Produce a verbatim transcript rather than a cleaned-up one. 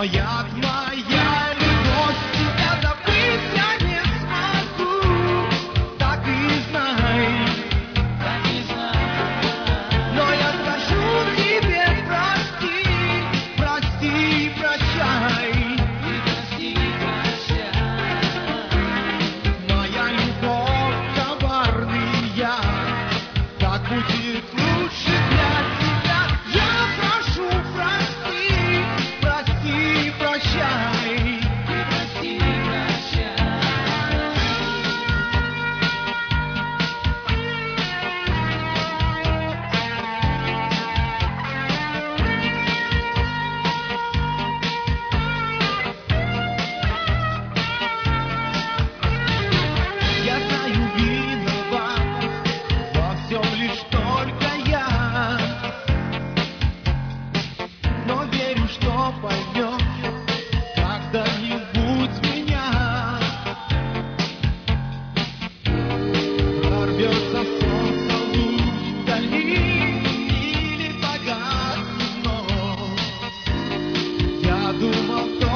Но я твоя любовь, тебя забыть я не смогу. Так и знай. Но я скажу тебе прости, прости, прощай. Моя любовь коварный я, так будет лучше для тебя. Я прошу, прости, прости, прощай. Прости, прощай. Я знаю, виноват во всем лишь только я, но верю, что поймешь когда-нибудь меня. Прорвется солнце луч вдали или погаснет вновь. Я думал, то